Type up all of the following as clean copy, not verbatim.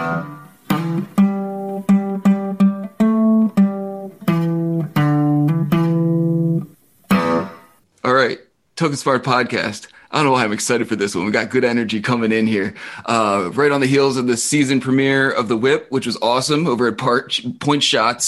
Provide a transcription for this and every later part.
All right, Token Smart Podcast. I don't know why I'm excited for this one. We got good energy coming in here. Right on the heels of the season premiere of the Whip, which was awesome over at Point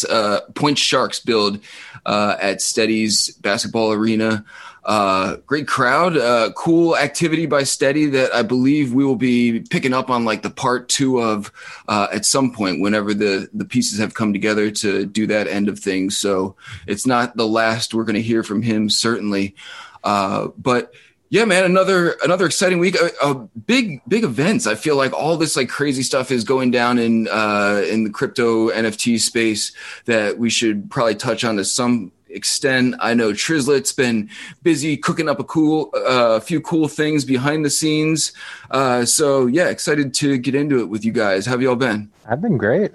Sharks build at Steady's basketball arena. Great crowd, cool activity by Steady that I believe we will be picking up on, like the part 2 of at some point whenever the pieces have come together to do that end of things. So it's not the last we're going to hear from him, certainly. But yeah, man, another exciting week. Big events. I feel like all this like crazy stuff is going down in the crypto NFT space that we should probably touch on to some extent. I know Trizlet's been busy cooking up a few cool things behind the scenes. So yeah, excited to get into it with you guys. How have y'all been? I've been great.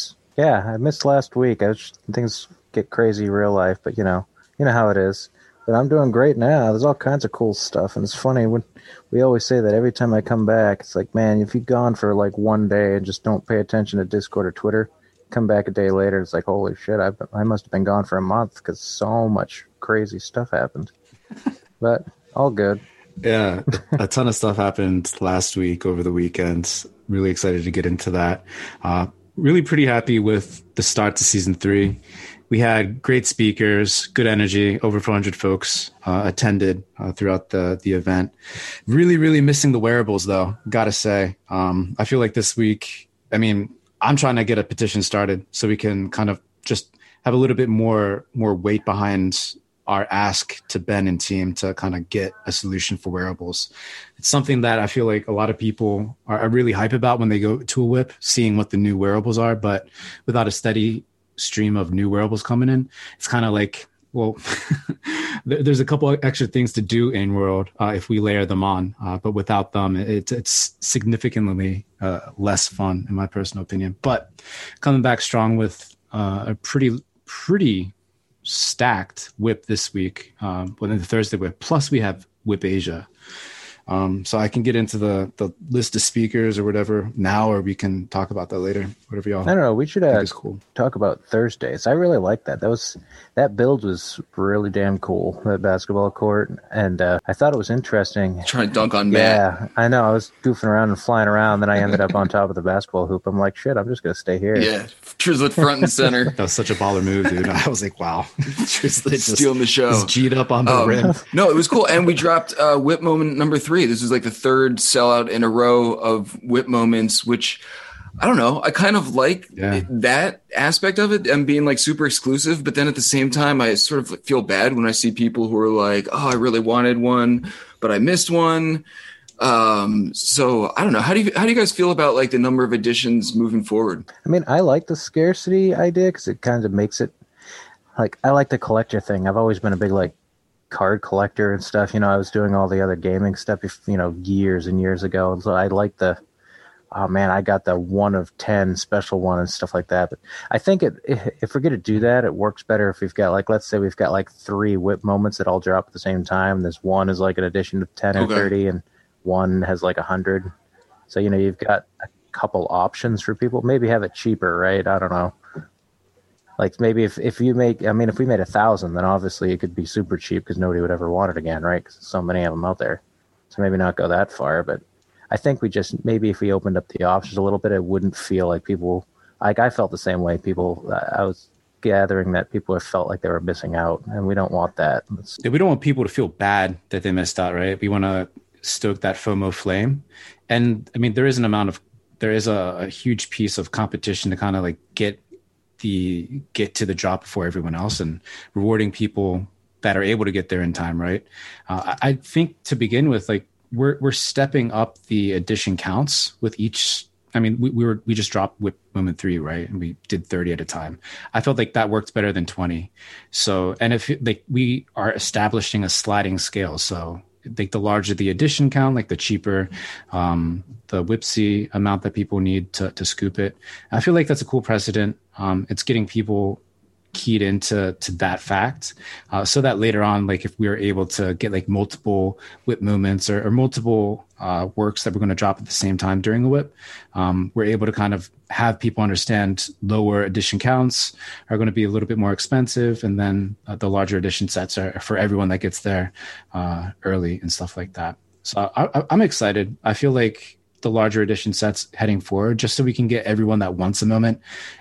I missed last week. Things get crazy in real life, but you know how it is. But I'm doing great now. There's all kinds of cool stuff, and it's funny when we always say that every time I come back, it's like, man, if you've gone for like one day and just don't pay attention to Discord or Twitter, come back a day later, it's like, holy shit, I must have been gone for a month because so much crazy stuff happened. But all good. Yeah, a ton of stuff happened last week over the weekend. Really excited to get into that. Really pretty happy with the start to season 3. We had great speakers, good energy, over 400 folks attended throughout the event. Really, really missing the wearables, though, gotta say. I feel like this week, I'm trying to get a petition started so we can kind of just have a little bit more weight behind our ask to Ben and team to kind of get a solution for wearables. It's something that I feel like a lot of people are really hype about when they go to a whip, seeing what the new wearables are, but without a steady stream of new wearables coming in, it's kind of like, well, there's a couple of extra things to do in world if we layer them on, but without them, it's significantly less fun, in my personal opinion. But coming back strong with a pretty stacked whip this week, within the Thursday whip. Plus, we have Whip Asia. So I can get into the list of speakers or whatever now, or we can talk about that later. Whatever y'all. I don't know. We should cool. Talk about Thursdays. I really like that. That build was really damn cool. That basketball court, and I thought it was interesting. Trying to dunk on Matt. Yeah, I know. I was goofing around and flying around. Then I ended up on top of the basketball hoop. I'm like, shit. I'm just gonna stay here. Yeah, Trizlet front and center. That was such a baller move, dude. I was like, wow, Trizlet stealing the show. Just G'd up on the rim. No, it was cool, and we dropped Whip Moment number 3. This is like the 3rd sellout in a row of Whip Moments, which I don't know. I kind of like that aspect of it and being like super exclusive. But then at the same time, I sort of feel bad when I see people who are like, oh, I really wanted one, but I missed one. So I don't know. How do you guys feel about like the number of editions moving forward? I like the scarcity idea because it kind of makes it like, I like the collector thing. I've always been a big like card collector and stuff. I was doing all the other gaming stuff, years and years ago. And so I like I got the 1 of 10 special one and stuff like that. But I think if we're going to do that, it works better if we've got like, let's say we've got like 3 whip moments that all drop at the same time. This one is like an addition of 10 or 30 and one has like 100. So, you've got a couple options for people. Maybe have it cheaper, right? I don't know. Like maybe if we made 1,000, then obviously it could be super cheap because nobody would ever want it again, right? Because there's so many of them out there. So maybe not go that far, but I think maybe if we opened up the options a little bit, it wouldn't feel like people, like I felt the same way. I was gathering that people felt like they were missing out, and we don't want that. Yeah, we don't want people to feel bad that they missed out, right? We want to stoke that FOMO flame. And there is a huge piece of competition to kind of like get to the drop before everyone else and rewarding people that are able to get there in time, right? I think to begin with, like we're stepping up the edition counts with each. We just dropped Whip Moment 3, right? And we did 30 at a time. I felt like that worked better than 20. So, and if like we are establishing a sliding scale, so like the larger the edition count, like the cheaper the Whipsy amount that people need to scoop it. I feel like that's a cool precedent. It's getting people keyed into that fact, so that later on, like if we were able to get like multiple whip movements or multiple works that we're going to drop at the same time during the whip, we're able to kind of have people understand lower edition counts are going to be a little bit more expensive, and then the larger edition sets are for everyone that gets there early and stuff like that. So I'm excited. I feel like the larger edition sets heading forward, just so we can get everyone that wants a moment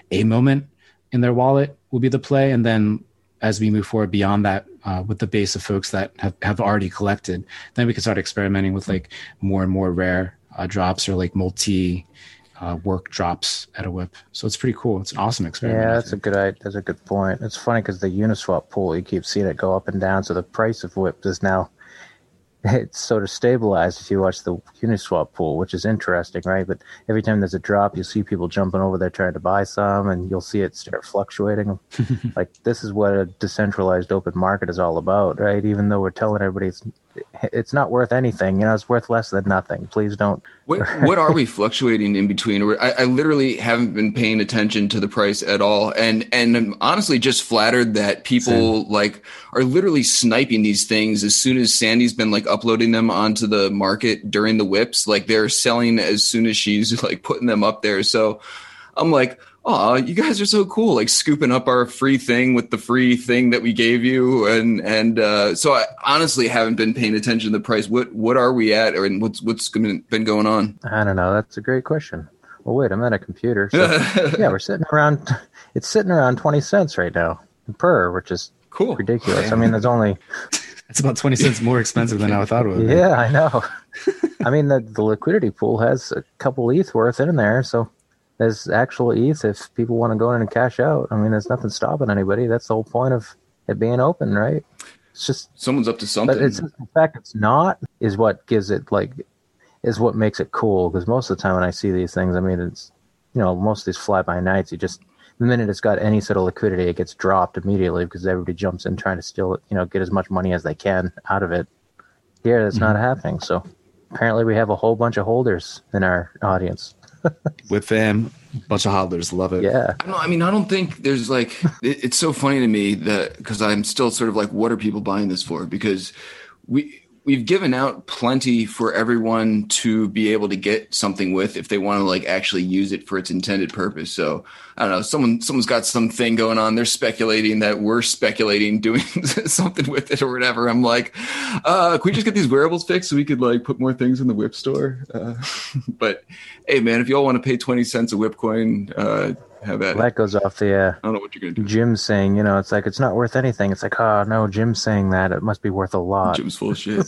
in their wallet will be the play. And then as we move forward beyond that, with the base of folks that have already collected, then we can start experimenting with like more and more rare drops or like multi work drops at a whip. So it's pretty cool. It's an awesome experiment. Yeah, that's a good point. It's funny because the Uniswap pool, you keep seeing it go up and down. So the price of whips is now, it's sort of stabilized if you watch the Uniswap pool, which is interesting, right? But every time there's a drop, you see people jumping over there trying to buy some, and you'll see it start fluctuating. Like, this is what a decentralized open market is all about, right? Even though we're telling everybody it's not worth anything, it's worth less than nothing. Please don't. What are we fluctuating in between? I literally haven't been paying attention to the price at all, and I'm honestly just flattered that people like are literally sniping these things as soon as Sandy's been like uploading them onto the market during the whips. Like, they're selling as soon as she's like putting them up there. So I'm like, oh, you guys are so cool, like scooping up our free thing with the free thing that we gave you. And so I honestly haven't been paying attention to the price. What are we at, or what's been going on? I don't know. That's a great question. Well, wait, I'm at a computer. So, yeah, we're sitting around, it's sitting around 20 cents right now per, which is cool. Ridiculous. I mean, there's only... It's about 20 cents more expensive than I thought it would be. Yeah, I know. I mean, the liquidity pool has a couple ETH worth in there, so there's actual ETH if people want to go in and cash out. I mean, there's nothing stopping anybody. That's the whole point of it being open, right? It's just someone's up to something. But the fact it's not is what gives it is what makes it cool. Because most of the time when I see these things, I mean, it's most of these fly by nights. The minute it's got any sort of liquidity, it gets dropped immediately because everybody jumps in trying to steal it, get as much money as they can out of it. Here, that's not happening. So apparently we have a whole bunch of holders in our audience. With fam, bunch of hodlers, love it. Yeah. I don't think there's like, it's so funny to me that, because I'm still sort of like, what are people buying this for? Because we've given out plenty for everyone to be able to get something with if they want to like actually use it for its intended purpose. So I don't know, someone's got something going on. They're speculating that we're speculating doing something with it or whatever. I'm like, can we just get these wearables fixed so we could like put more things in the whip store? But hey man, if you all want to pay 20 cents a whip coin, have at it. That goes off the I don't know what you're gonna do. Jim saying, it's like, it's not worth anything. It's like, oh no, Jim's saying that, it must be worth a lot. Jim's full of shit.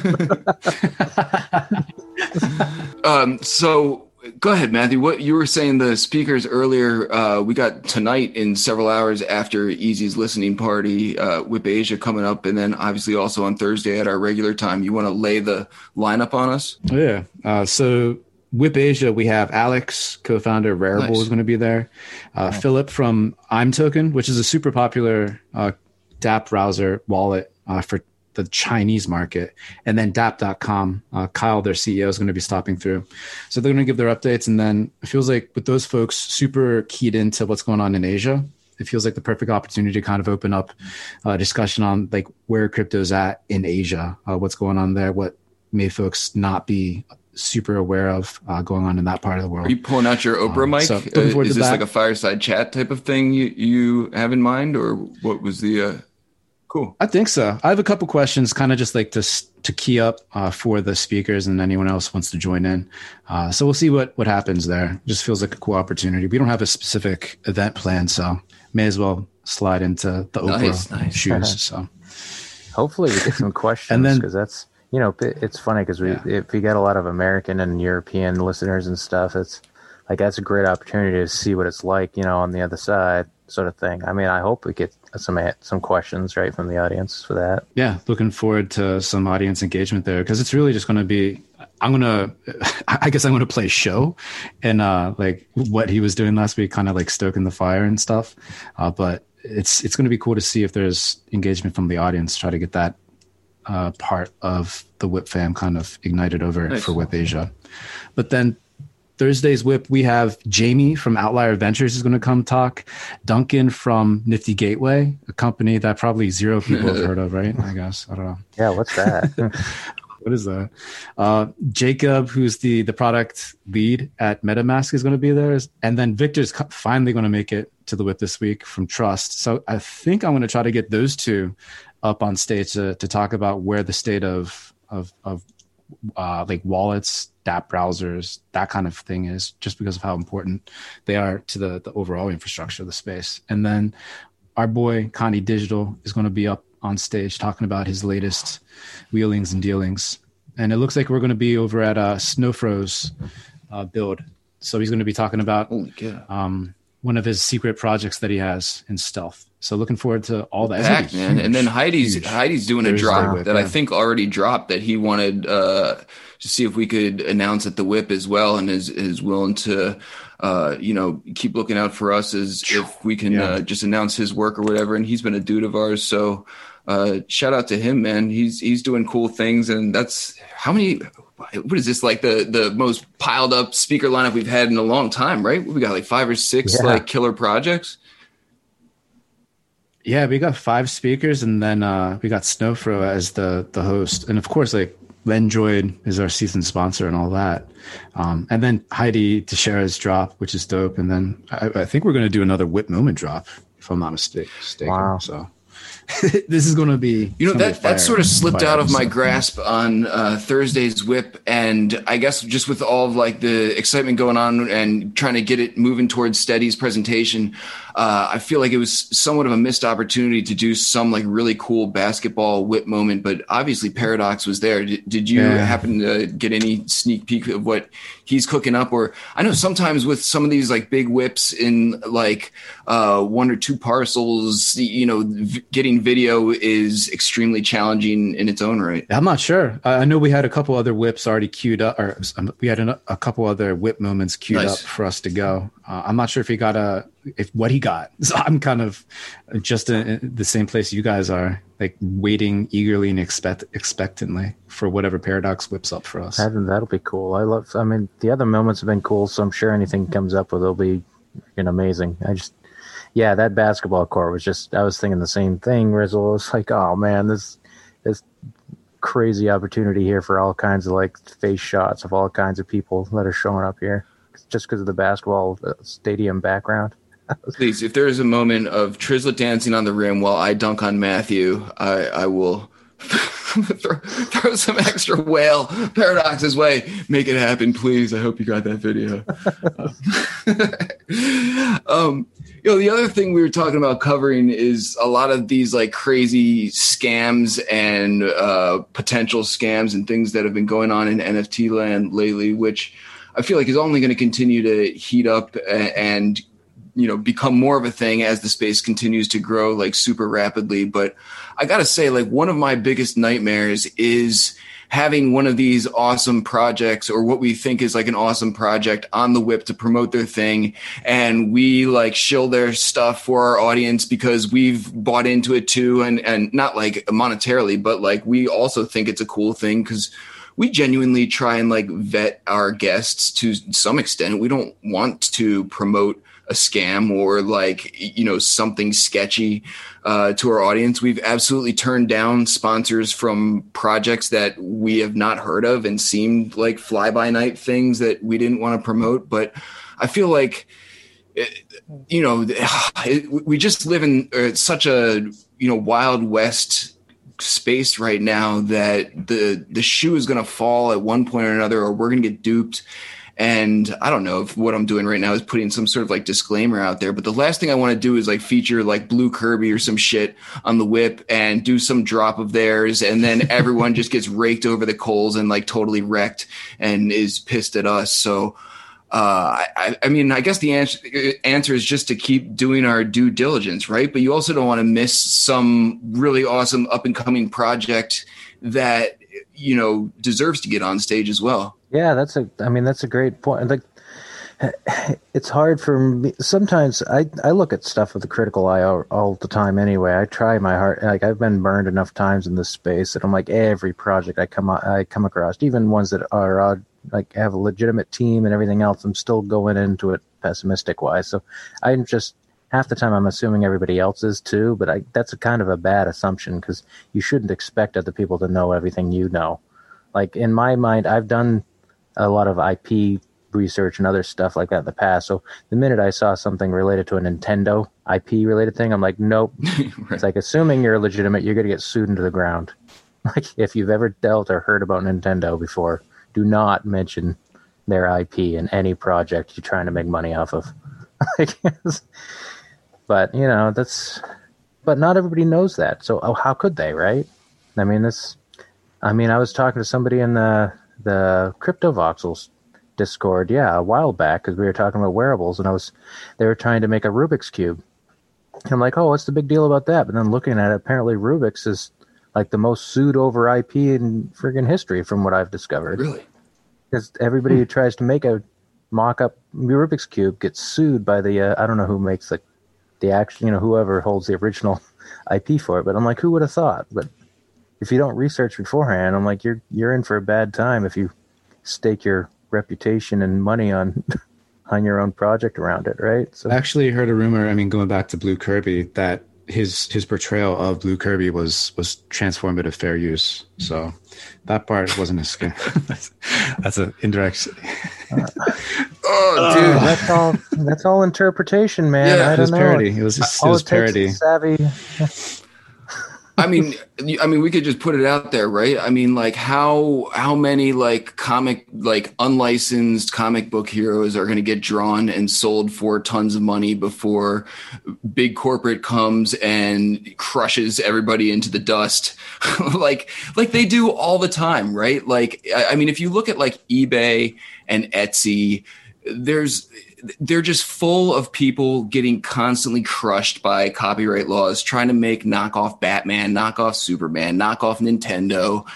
So go ahead, Matthew. What you were saying, the speakers earlier, we got tonight in several hours after Easy's listening party, Whip Asia coming up, and then obviously also on Thursday at our regular time. You want to lay the lineup on us? Yeah. So Whip Asia, we have Alex, co-founder of Rarible, is going to be there. Philip from ImToken, which is a super popular dApp browser wallet for the Chinese market. And then dApp.com, Kyle, their CEO, is going to be stopping through. So they're going to give their updates. And then it feels like with those folks super keyed into what's going on in Asia, it feels like the perfect opportunity to kind of open up a discussion on like where crypto's at in Asia, what's going on there, what may folks not be super aware of going on in that part of the world. Are you pulling out your Oprah mic? So is this like a fireside chat type of thing you have in mind, or what was the cool? I think so. I have a couple questions, kind of just like to key up for the speakers and anyone else wants to join in. So we'll see what happens there. Just feels like a cool opportunity. We don't have a specific event plan, so may as well slide into the Oprah shoes. So hopefully we get some questions, because that's, it's funny because if we get a lot of American and European listeners and stuff, it's like, that's a great opportunity to see what it's like, on the other side, sort of thing. I mean, I hope we get some questions right from the audience for that. Yeah, looking forward to some audience engagement there, because it's really just going to be, I guess I'm going to play show and like what he was doing last week, kind of like stoking the fire and stuff. But it's going to be cool to see if there's engagement from the audience, try to get that part of the Whip fam kind of ignited over for Whip Asia. But then Thursday's whip, we have Jamie from Outlier Ventures is going to come talk. Duncan from Nifty Gateway, a company that probably zero people have heard of, right? I guess. I don't know. Yeah, what's that? What is that? Jacob, who's the product lead at MetaMask, is going to be there. And then Victor's finally going to make it to the whip this week from Trust. So I think I'm going to try to get those two up on stage to talk about where the state of like wallets, dApp browsers, that kind of thing is, just because of how important they are to the overall infrastructure of the space. And then our boy Connie Digital is going to be up on stage talking about his latest wheelings and dealings. And it looks like we're going to be over at Snowfro's build. So he's going to be talking about one of his secret projects that he has in stealth. So looking forward to all that. Back, man. And then Heidi's doing a drop that I think already dropped that he wanted to see if we could announce at the whip as well, and is willing to keep looking out for us as if we can just announce his work or whatever. And he's been a dude of ours, so shout out to him, man. He's doing cool things, and that's how many. What is this, like the most piled up speaker lineup we've had in a long time, right? We got like 5 or 6 like killer projects. Yeah, we got 5 speakers, and then we got Snowfro as the host, and of course, like Lendroid is our season sponsor and all that. And then Heidi Teixeira's drop, which is dope, and then I think we're going to do another Whip Moment drop, if I'm not mistaken. Wow. So. This is going to be, that sort of slipped out of my grasp on Thursday's whip, and I guess just with all of like the excitement going on and trying to get it moving towards Steady's presentation, I feel like it was somewhat of a missed opportunity to do some like really cool basketball whip moment. But obviously Paradox was there. Did you happen to get any sneak peek of what he's cooking up? Or I know sometimes with some of these like big whips in like 1 or 2 parcels, getting video is extremely challenging in its own right. I'm not sure. I know we had a couple other whips already queued up, or we had a couple other whip moments queued up for us to go. I'm not sure if he got what he got. So I'm kind of just in the same place you guys are, like waiting eagerly and expectantly for whatever Paradox whips up for us. That'll be cool. I mean, the other moments have been cool, so I'm sure anything comes up with it'll be amazing. That basketball court was just, I was thinking the same thing, Rizzle. It's like, oh man, this crazy opportunity here for all kinds of like face shots of all kinds of people that are showing up here just because of the basketball stadium background. Please, if there is a moment of Trizlet dancing on the rim while I dunk on Matthew, I will throw some extra whale Paradox's way. Make it happen, please. I hope you got that video. The other thing we were talking about covering is a lot of these like crazy scams and potential scams and things that have been going on in NFT land lately, which I feel like is only going to continue to heat up and become more of a thing as the space continues to grow like super rapidly. But I got to say, like, one of my biggest nightmares is having one of these awesome projects, or what we think is like an awesome project, on the whip to promote their thing. And we like shill their stuff for our audience because we've bought into it too. And not like monetarily, but like we also think it's a cool thing because we genuinely try and like vet our guests to some extent. We don't want to promote a scam or like, something sketchy to our audience. We've absolutely turned down sponsors from projects that we have not heard of and seemed like fly-by-night things that we didn't want to promote. But I feel like, we just live in such a, Wild West space right now that the shoe is going to fall at one point or another, or we're going to get duped. And I don't know if what I'm doing right now is putting some sort of like disclaimer out there, but the last thing I want to do is like feature like Blue Kirby or some shit on the whip and do some drop of theirs. And then everyone just gets raked over the coals and like totally wrecked and is pissed at us. So, I mean, I guess the answer is just to keep doing our due diligence, right? But you also don't want to miss some really awesome up and coming project that, deserves to get on stage as well. Yeah, that's a great point. Like, it's hard for me. Sometimes I look at stuff with a critical eye all the time anyway. I try my heart. Like, I've been burned enough times in this space that I'm like, every project I come across, even ones that are like have a legitimate team and everything else, I'm still going into it pessimistic wise. So I'm just half the time I'm assuming everybody else is too, but that's a kind of a bad assumption because you shouldn't expect other people to know everything you know. Like in my mind, I've done a lot of IP research and other stuff like that in the past. So the minute I saw something related to a Nintendo IP related thing, I'm like, nope. Right. It's like assuming you're legitimate, you're going to get sued into the ground. Like if you've ever dealt or heard about Nintendo before, do not mention their IP in any project you're trying to make money off of. But but not everybody knows that. So how could they, right? I mean, I was talking to somebody in the CryptoVoxels Discord, a while back, because we were talking about wearables, and they were trying to make a Rubik's Cube. And I'm like, oh, what's the big deal about that? But then looking at it, apparently Rubik's is like the most sued over IP in friggin' history from what I've discovered. Really? Because everybody who tries to make a mock-up Rubik's Cube gets sued by the, I don't know who makes the actual, whoever holds the original IP for it. But I'm like, who would have thought? But if you don't research beforehand, I'm like, you're in for a bad time if you stake your reputation and money on your own project around it, right? So I actually heard a rumor, going back to Blue Kirby, that his portrayal of Blue Kirby was transformative fair use. So that part wasn't as good. That's an indirect. Oh, dude, that's all interpretation, man. Yeah, I don't know. Parody. It was parody. Savvy. I mean, we could just put it out there, right? I mean, like how many unlicensed comic book heroes are going to get drawn and sold for tons of money before big corporate comes and crushes everybody into the dust, like they do all the time, right? Like, I mean, if you look at like eBay and Etsy, they're just full of people getting constantly crushed by copyright laws, trying to make knockoff Batman, knockoff Superman, knockoff Nintendo.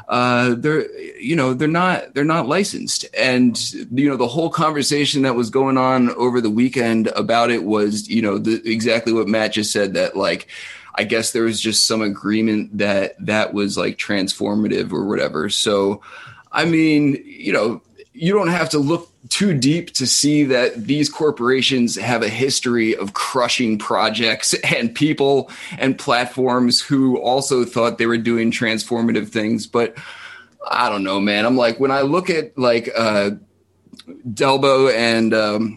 They're not licensed. And, the whole conversation that was going on over the weekend about it was, exactly what Matt just said, that like, I guess there was just some agreement that was like transformative or whatever. So, I mean, you don't have to look too deep to see that these corporations have a history of crushing projects and people and platforms who also thought they were doing transformative things. But I don't know, man. I'm like, when I look at like Delbo and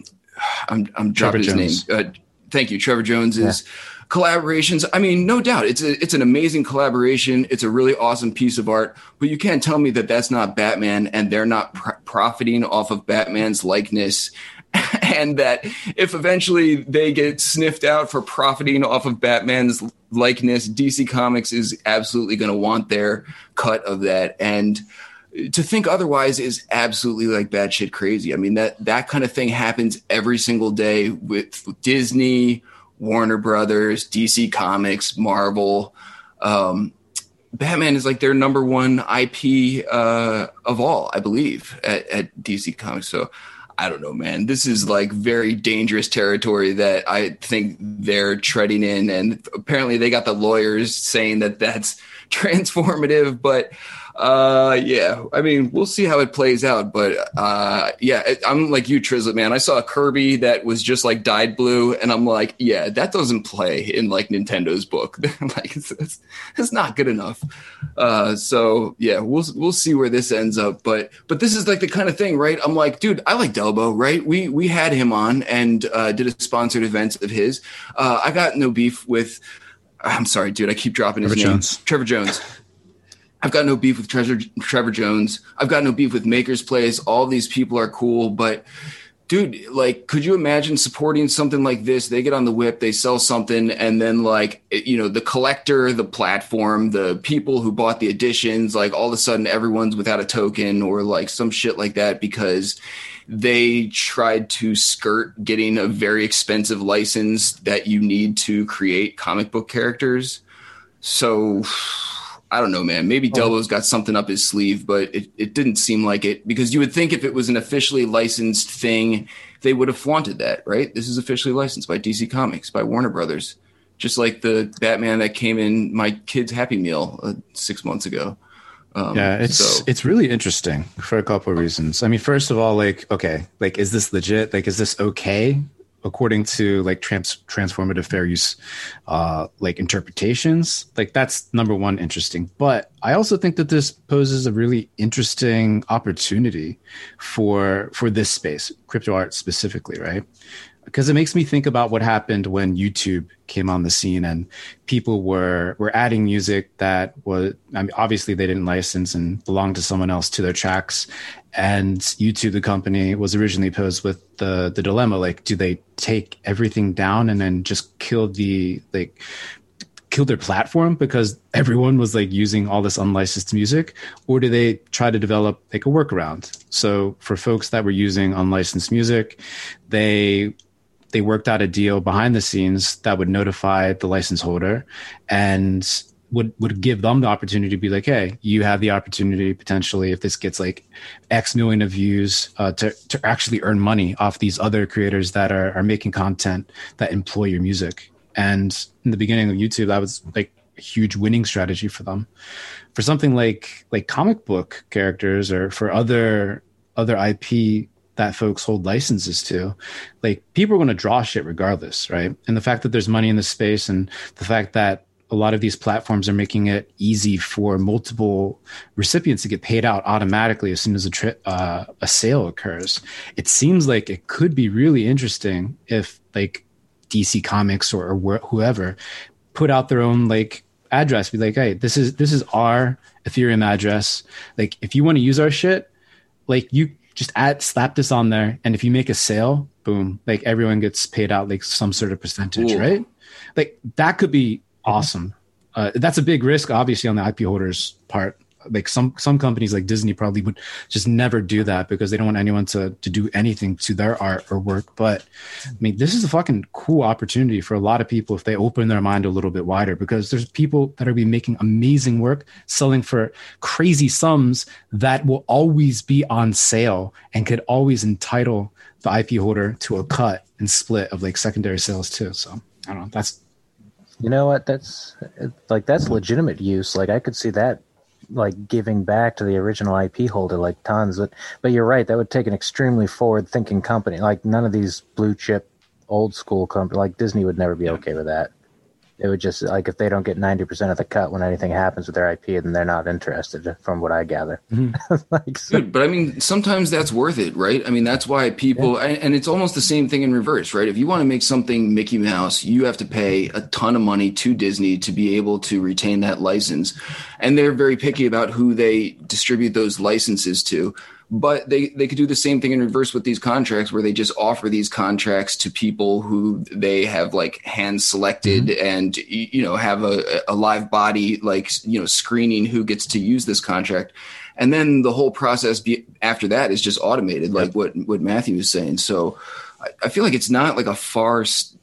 I'm dropping his name. Thank you. Trevor Jones's collaborations. I mean, no doubt it's an amazing collaboration. It's a really awesome piece of art, but you can't tell me that that's not Batman and they're not profiting off of Batman's likeness. And that if eventually they get sniffed out for profiting off of Batman's likeness, DC Comics is absolutely going to want their cut of that. And to think otherwise is absolutely like batshit crazy. I mean, that kind of thing happens every single day with Disney, Warner Brothers, DC Comics, Marvel. Batman is like their number one IP of all, I believe, at DC Comics. So I don't know, man. This is like very dangerous territory that I think they're treading in. And apparently they got the lawyers saying that that's transformative, but I mean, we'll see how it plays out, but I'm like you, Trizlet, man. I saw a Kirby that was just like dyed blue, and I'm like, yeah, that doesn't play in like Nintendo's book. Like it's not good enough. So yeah, we'll see where this ends up, but this is like the kind of thing, right? I'm like, dude, I like Delbo, right? We had him on and did a sponsored event of his. I got no beef with. I'm sorry, dude. I keep dropping his name. Trevor Jones. I've got no beef with Trevor Jones. I've got no beef with Maker's Place. All these people are cool. But, dude, like, could you imagine supporting something like this? They get on the whip, they sell something, and then, like, the collector, the platform, the people who bought the editions, like, all of a sudden everyone's without a token or, like, some shit like that because they tried to skirt getting a very expensive license that you need to create comic book characters. So I don't know, man. Maybe Delbo's got something up his sleeve, but it didn't seem like it, because you would think if it was an officially licensed thing, they would have flaunted that, right? This is officially licensed by DC Comics, by Warner Brothers, just like the Batman that came in my kid's Happy Meal 6 months ago. Yeah, it's really interesting for a couple of reasons. I mean, first of all, like, okay, like, is this legit? Like, is this okay according to like transformative fair use, like interpretations? Like, that's number one interesting. But I also think that this poses a really interesting opportunity for this space, crypto art specifically, right? Because it makes me think about what happened when YouTube came on the scene and people were adding music that was, I mean, obviously they didn't license and belonged to someone else to their tracks. And YouTube, the company, was originally posed with the dilemma, like, do they take everything down and then just kill their platform because everyone was like using all this unlicensed music, or do they try to develop like a workaround? So for folks that were using unlicensed music, they worked out a deal behind the scenes that would notify the license holder and would give them the opportunity to be like, hey, you have the opportunity potentially, if this gets like X million of views, to actually earn money off these other creators that are making content that employ your music. And in the beginning of YouTube, that was like a huge winning strategy for them. For something like comic book characters or for other IP that folks hold licenses to, like, people are going to draw shit regardless, right? And the fact that there's money in the space and the fact that a lot of these platforms are making it easy for multiple recipients to get paid out automatically as soon as a sale occurs, it seems like it could be really interesting if like DC Comics or whoever put out their own like address, be like, hey, this is our Ethereum address. Like, if you want to use our shit, like, you just slap this on there, and if you make a sale, boom, like everyone gets paid out like some sort of percentage. Ooh. Right? Like, that could be awesome. That's a big risk, obviously, on the IP holders' part. Like some companies like Disney probably would just never do that because they don't want anyone to do anything to their art or work. But I mean, this is a fucking cool opportunity for a lot of people if they open their mind a little bit wider, because there's people that are be making amazing work, selling for crazy sums that will always be on sale and could always entitle the IP holder to a cut and split of like secondary sales too. So I don't know. That's, you know what? That's legitimate use. Like, I could see that, like, giving back to the original IP holder, like, tons. But you're right, that would take an extremely forward-thinking company. Like, none of these blue-chip, old-school companies, like Disney would never be okay with that. It would just, like, if they don't get 90% of the cut when anything happens with their IP, then they're not interested, from what I gather. Mm-hmm. Like, so. Dude, but I mean, sometimes that's worth it, right? I mean, that's why people, and it's almost the same thing in reverse, right? If you want to make something Mickey Mouse, you have to pay a ton of money to Disney to be able to retain that license. And they're very picky about who they distribute those licenses to. But they could do the same thing in reverse with these contracts, where they just offer these contracts to people who they have like hand selected, mm-hmm. and, you know, have a live body, like, you know, screening who gets to use this contract. And then the whole process after that is just automated, like what Matthew was saying. So I feel like it's not like a far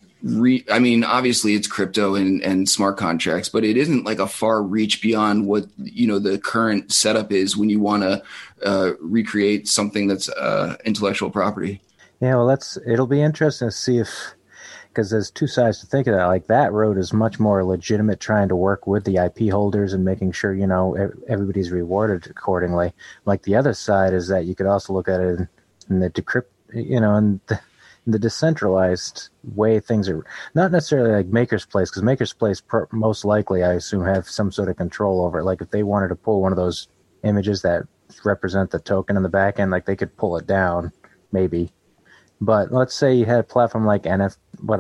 I mean, obviously it's crypto and smart contracts, but it isn't like a far reach beyond what, you know, the current setup is when you want to recreate something that's intellectual property. Yeah, well, it'll be interesting to see because there's two sides to think of that. Like, that road is much more legitimate, trying to work with the IP holders and making sure, you know, everybody's rewarded accordingly. Like, the other side is that you could also look at it in the decrypt, you know, and the decentralized way things are, not necessarily like Maker's Place, because Maker's Place most likely, I assume, have some sort of control over it. Like, if they wanted to pull one of those images that represent the token in the back end, like, they could pull it down, maybe. But let's say you had a platform like Infinite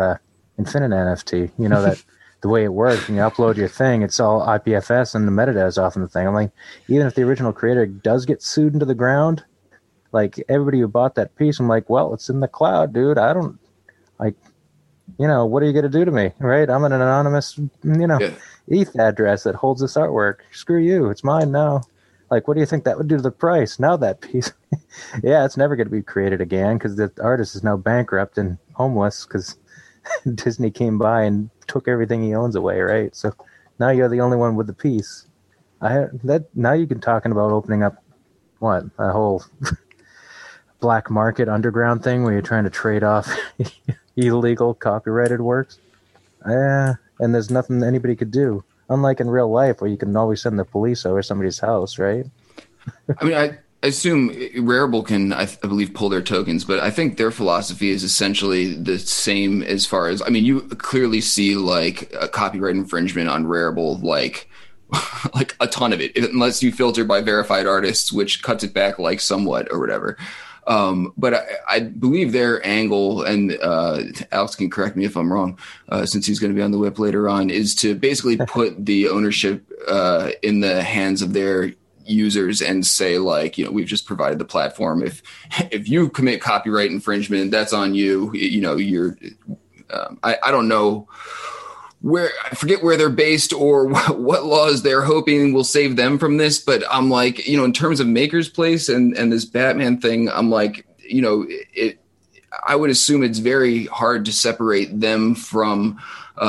NFT, you know, that the way it works, and you upload your thing, it's all IPFS and the metadata is off in the thing. I'm like, even if the original creator does get sued into the ground, like, everybody who bought that piece, I'm like, well, it's in the cloud, dude. I don't, like, you know, what are you going to do to me, right? I'm an anonymous, you know, ETH address that holds this artwork. Screw you. It's mine now. Like, what do you think that would do to the price? Now that piece, yeah, it's never going to be created again because the artist is now bankrupt and homeless because Disney came by and took everything he owns away, right? So now you're the only one with the piece. Now you can talking about opening up, what, a whole black market underground thing where you're trying to trade off illegal copyrighted works. And there's nothing anybody could do. Unlike in real life where you can always send the police over somebody's house, right? I mean, I assume Rarible can, I believe, pull their tokens, but I think their philosophy is essentially the same as far as, I mean, you clearly see like a copyright infringement on Rarible, like a ton of it, unless you filter by verified artists, which cuts it back like somewhat or whatever. But I believe their angle, and Alex can correct me if I'm wrong, since he's going to be on the whip later on, is to basically put the ownership in the hands of their users and say, like, we've just provided the platform. If you commit copyright infringement, that's on you. You're I don't know where, I forget where they're based or what laws they're hoping will save them from this. But I'm like, in terms of Maker's Place and this Batman thing, I'm like, I would assume it's very hard to separate them from,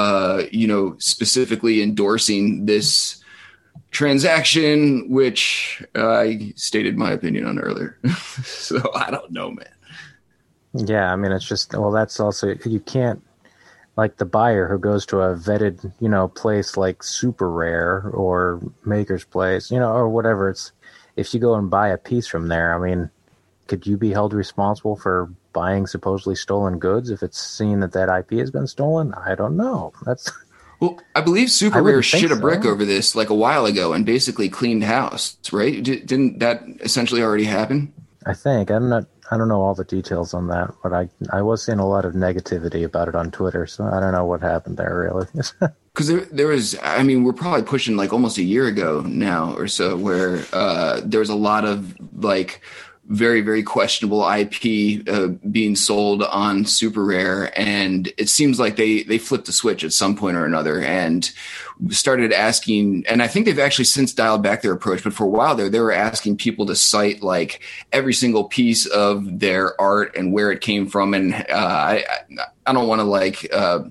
specifically endorsing this transaction, which I stated my opinion on earlier. So I don't know, man. Yeah, I mean, it's just, well, that's also, you can't, like the buyer who goes to a vetted, place like Super Rare or Maker's Place, or whatever. It's, if you go and buy a piece from there, I mean, could you be held responsible for buying supposedly stolen goods if it's seen that IP has been stolen? I don't know. That's... Well, I believe Super Rare shit a brick over this like a while ago and basically cleaned house, right? Didn't that essentially already happen? I think. I don't know all the details on that, but I was seeing a lot of negativity about it on Twitter, so I don't know what happened there, really. Because there was, I mean, we're probably pushing like almost a year ago now or so, where there was a lot of like very, very questionable IP being sold on Super Rare. And it seems like they flipped the switch at some point or another and started asking, and I think they've actually since dialed back their approach, but for a while there, they were asking people to cite like every single piece of their art and where it came from. And I don't want to like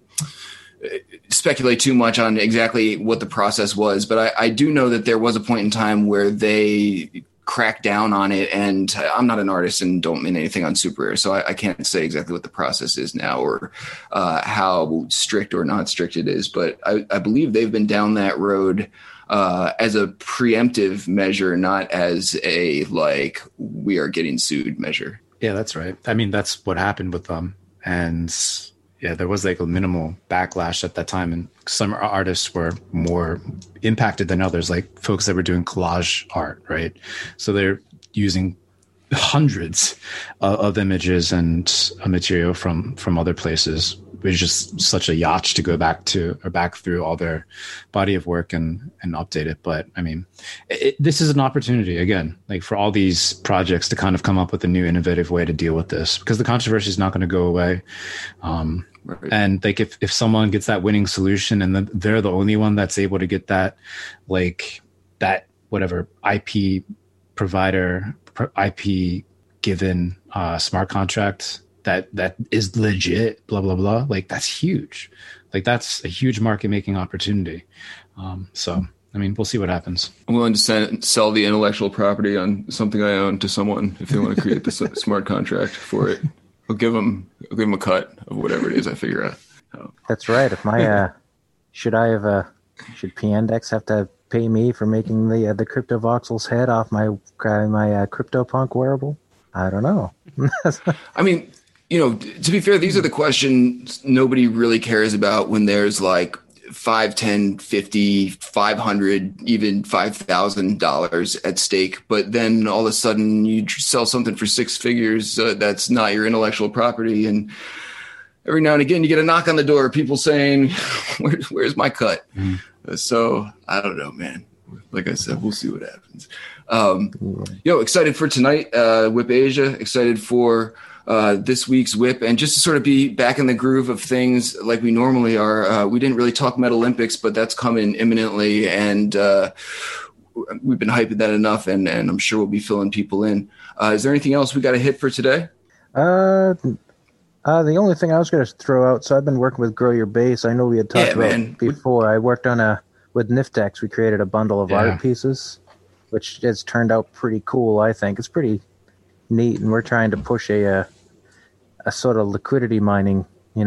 speculate too much on exactly what the process was, but I do know that there was a point in time where they crack down on it. And I'm not an artist and don't mean anything on Super Rare, so I can't say exactly what the process is now or how strict or not strict it is. But I believe they've been down that road as a preemptive measure, not as a like we are getting sued measure. Yeah, that's right. I mean, that's what happened with them. And yeah, there was like a minimal backlash at that time, and some artists were more impacted than others, like folks that were doing collage art, right? So they're using hundreds of images and material from other places, which is just such a yacht to go back to or back through all their body of work and update it. But I mean, this is an opportunity again, like for all these projects to kind of come up with a new innovative way to deal with this, because the controversy is not going to go away. Right. And like if someone gets that winning solution and then they're the only one that's able to get that, like that, whatever IP provider, IP given smart contract that is legit, blah, blah, blah. Like that's huge. Like that's a huge market making opportunity. So, I mean, we'll see what happens. I'm willing to sell the intellectual property on something I own to someone if they want to create the smart contract for it. I'll give them a cut of whatever it is I figure out. Oh. That's right. If my should P-Index have to pay me for making the CryptoVoxel's head off my CryptoPunk wearable? I don't know. I mean, to be fair, these are the questions nobody really cares about when there's like $5, $10, $50, $500, even $5,000 at stake. But then all of a sudden you sell something for six figures that's not your intellectual property. And every now and again you get a knock on the door, people saying, where's my cut? Mm-hmm. So I don't know, man. Like I said, we'll see what happens. Excited for tonight, Whip Asia, excited for this week's Whip, and just to sort of be back in the groove of things like we normally are. We didn't really talk Metal Olympics, but that's coming imminently, and we've been hyping that enough, and I'm sure we'll be filling people in. Is there anything else we got to hit for today? The only thing I was going to throw out, so I've been working with Grow Your Base. I know we had talked about before. I worked on with Niftex, we created a bundle of art pieces, which has turned out pretty cool, I think. It's pretty neat, and we're trying to push a sort of liquidity mining,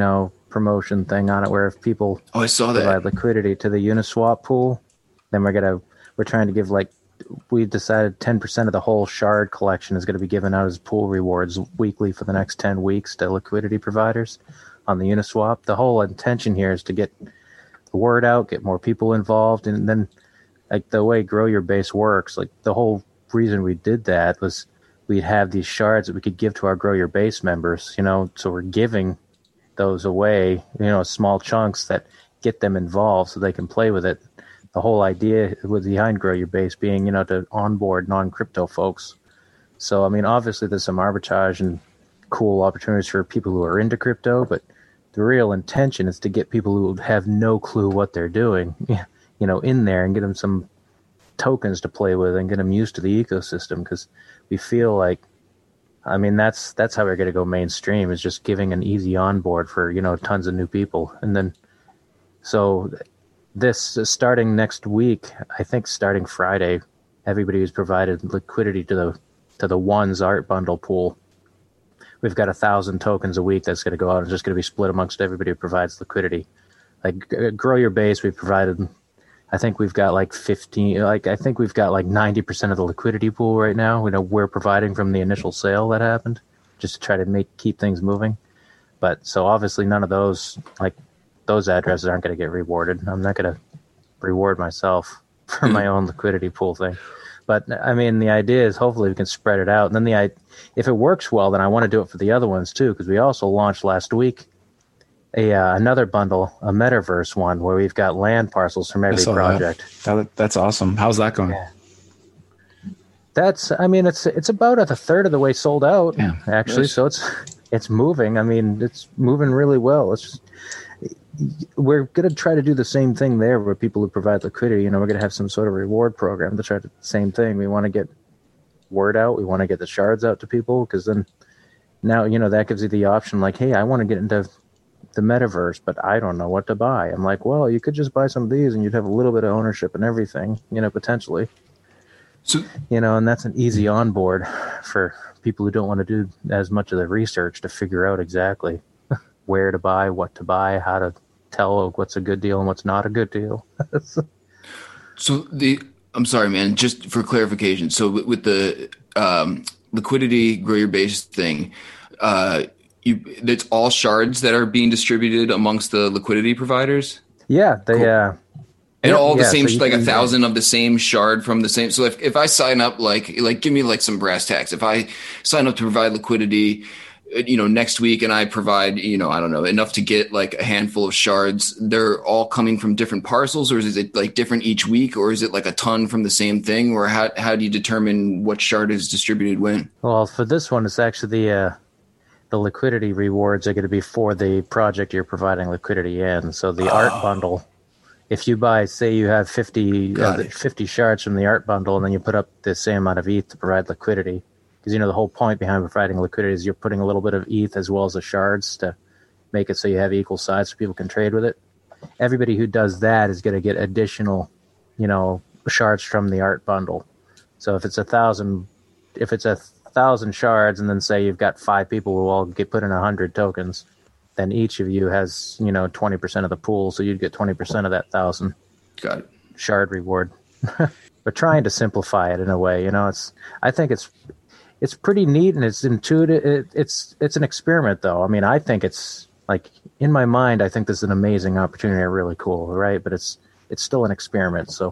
promotion thing on it where if people I saw provide that. liquidity to the Uniswap pool, then we're trying to give we decided 10% of the whole shard collection is going to be given out as pool rewards weekly for the next 10 weeks to liquidity providers on the Uniswap. The whole intention here is to get the word out, get more people involved, and then like the way Grow Your Base works, like the whole reason we did that was we'd have these shards that we could give to our Grow Your Base members, so we're giving those away, small chunks that get them involved so they can play with it. The whole idea was behind Grow Your Base being, to onboard non-crypto folks. So, I mean, obviously there's some arbitrage and cool opportunities for people who are into crypto, but the real intention is to get people who have no clue what they're doing, in there and get them some tokens to play with and get them used to the ecosystem, because we feel like, I mean, that's how we're going to go mainstream, is just giving an easy onboard for, tons of new people. And then, so this starting next week, I think starting Friday, everybody who's provided liquidity to the Ones art bundle pool, we've got 1,000 tokens a week that's going to go out and just going to be split amongst everybody who provides liquidity. Like Grow Your Base, we've provided, I think we've got like 90% of the liquidity pool right now. We're providing from the initial sale that happened, just to try to keep things moving. But so obviously none of those, like those addresses aren't going to get rewarded. I'm not going to reward myself for my own liquidity pool thing. But I mean, the idea is hopefully we can spread it out. And then if it works well, then I want to do it for the other ones too, because we also launched last week another bundle, a metaverse one, where we've got land parcels from every project. That's awesome. How's that going? Yeah. It's about a third of the way sold out, actually. Nice. So it's moving. I mean, it's moving really well. We're going to try to do the same thing there where people who provide liquidity, we're going to have some sort of reward program to try to do the same thing. We want to get word out. We want to get the shards out to people, because then now, that gives you the option like, hey, I want to get into the metaverse, but I don't know what to buy. I'm like, well, you could just buy some of these and you'd have a little bit of ownership and everything, potentially. So, and that's an easy onboard for people who don't want to do as much of the research to figure out exactly where to buy, what to buy, how to tell what's a good deal and what's not a good deal. So I'm sorry, man, just for clarification. So with the liquidity Grow Your Base thing, it's all shards that are being distributed amongst the liquidity providers? Yeah, they cool. And all the same, so like 1,000 of the same shard from the same. So if I sign up, like give me like some brass tacks. If I sign up to provide liquidity, next week, and I provide, I don't know, enough to get like a handful of shards, they're all coming from different parcels, or is it like different each week, or is it like a ton from the same thing, or how do you determine what shard is distributed when? Well, for this one, it's actually the liquidity rewards are going to be for the project you're providing liquidity in. So the art bundle, if you buy, say you have 50 shards from the art bundle, and then you put up the same amount of ETH to provide liquidity, because the whole point behind providing liquidity is you're putting a little bit of ETH as well as the shards to make it so you have equal size so people can trade with it. Everybody who does that is going to get additional, shards from the art bundle. So if it's 1,000 shards, and then say you've got 5 people who all get put in 100 tokens, then each of you has 20% of the pool, so you'd get 20% of that 1,000 shard reward. We're trying to simplify it in a way. I think it's pretty neat and it's intuitive. It's an experiment, though. I mean, I think it's like, in my mind, I think this is an amazing opportunity, really cool, right? But it's still an experiment. So,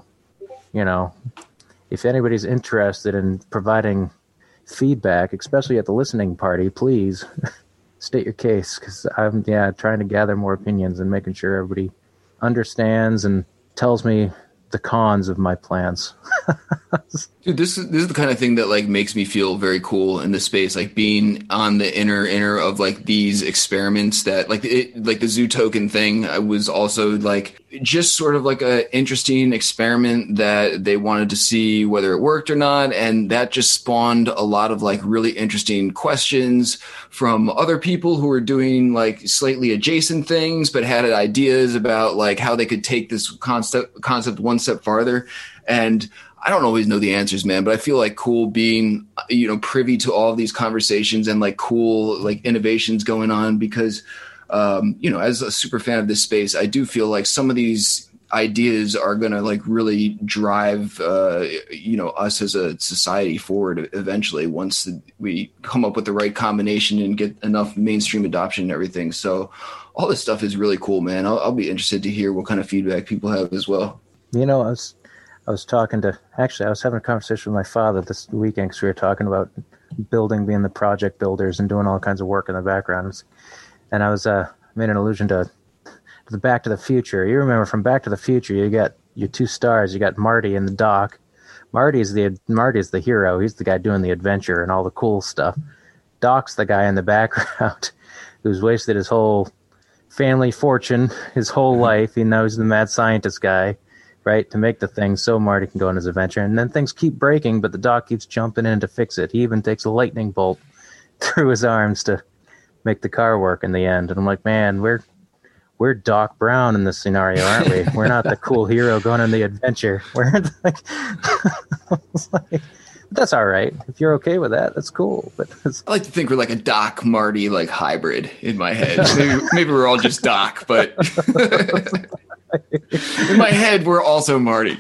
if anybody's interested in providing feedback, especially at the listening party, please state your case, because I'm trying to gather more opinions and making sure everybody understands and tells me the cons of my plans. Dude, this is the kind of thing that like makes me feel very cool in this space, like being on the inner of like these experiments that like the Zoo token thing. I was also like just sort of like a interesting experiment that they wanted to see whether it worked or not, and that just spawned a lot of like really interesting questions from other people who were doing like slightly adjacent things but had ideas about like how they could take this concept one step farther. And I don't always know the answers, man, but I feel like cool being, privy to all of these conversations and like cool, like innovations going on, because As a super fan of this space, I do feel like some of these ideas are going to like really drive, us as a society forward eventually once we come up with the right combination and get enough mainstream adoption and everything. So all this stuff is really cool, man. I'll be interested to hear what kind of feedback people have as well. I was having a conversation with my father this weekend because we were talking about being the project builders and doing all kinds of work in the background. And I was made an allusion to the Back to the Future. You remember from Back to the Future, you got your two stars. You got Marty and the Doc. Marty's the hero. He's the guy doing the adventure and all the cool stuff. Doc's the guy in the background who's wasted his whole family fortune, his whole life. He knows the mad scientist guy, right, to make the thing so Marty can go on his adventure. And then things keep breaking, but the Doc keeps jumping in to fix it. He even takes a lightning bolt through his arms to make the car work in the end. And I'm like, man, we're Doc Brown in this scenario, aren't we? We're not the cool hero going on the adventure. We're like, that's all right. If you're okay with that, that's cool. But I like to think we're like a Doc Marty like hybrid in my head. Maybe we're all just Doc, but in my head we're also Marty.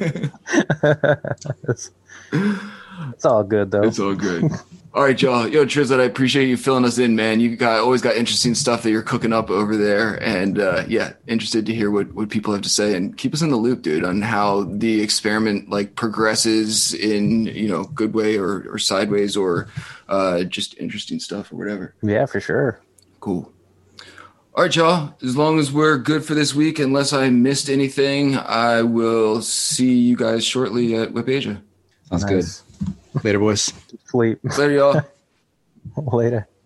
It's all good though. It's all good. All right, y'all. Yo, Trizlet, I appreciate you filling us in, man. You always got interesting stuff that you're cooking up over there. And interested to hear what people have to say, and keep us in the loop, dude, on how the experiment like progresses in, good way or sideways or just interesting stuff or whatever. Yeah, for sure. Cool. All right, y'all. As long as we're good for this week, unless I missed anything, I will see you guys shortly at Whip Asia. Sounds good. Later, boys. Sleep. Later, y'all. Later.